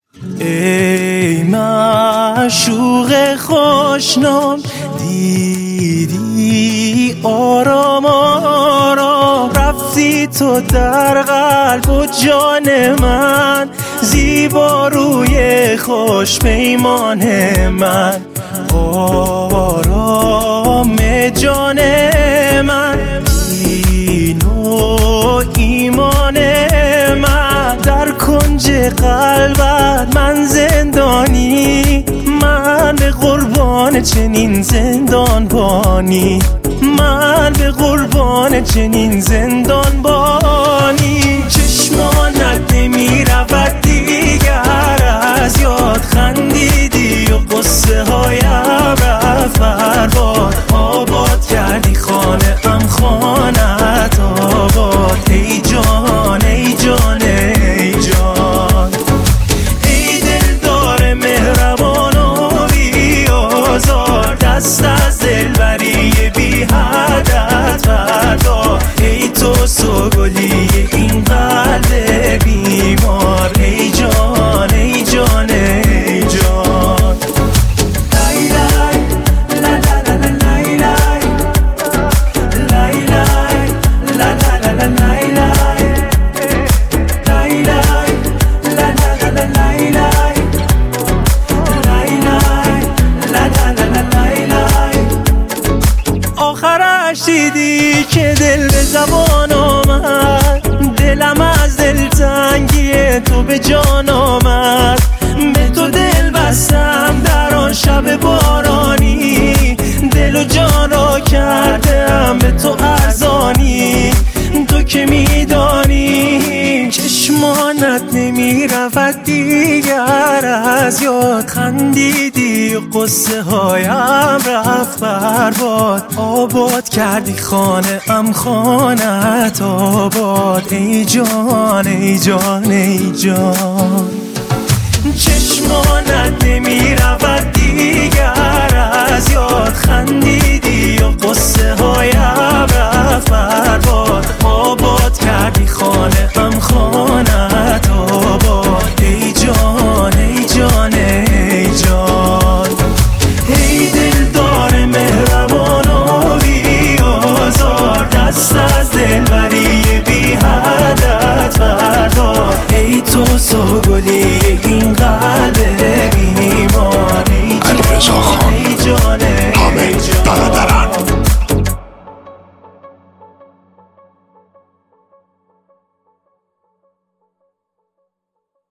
ای معشوق خوشنام، دیدی آرام آرام رفتی تو در قلب و جان من، زیبا روی خوش پیمان من، آرام جان من، دین و ایمان من، در کنج قلبت من زندانی، من به قربان چنین زندانبانی، من به قربان چنین زندانبانی. چشمانت نمی رود دیگر از یاد، خندیدی و قصه هایم رفت برباد، آباد کردی خانه ام خانت آباد. ای جان ای جان ای جان، ای دلدار مهربان و بی آزار، دست از دلبری بی حدت بردار، ای تو سوگلی این قلب بیمار. ای جان ای جان ای جان، لای لای لا لا لا لای لای، لای لای لا لا لا لای لای، لای لای لا لا لا لای لای، لای لای لا لا لا لای لای. آخرش دیدی که دل به زبان آمد، دلم از دلتنگی تو به جان آمد، به تو دل بستم در آن شب بارانی، دل و جان را کردم به تو ارزانی، تو که میدانی چشمانت نمی رود دیگر از یاد، خندیدی و قصه هایم رفت برباد، آباد کردی خانه ام خانت آباد. ای جان ای جان ای جان، چشمانت نمی رود دیگر از یاد، خندیدی و قصه هایم رفت برباد، آباد کردی خانه ام خانت آباد. ای جان ای جان ای جان، ای دلدار مهربان و بی آزار، دست از دلبری بی حدت بردار، ای تو سوگلی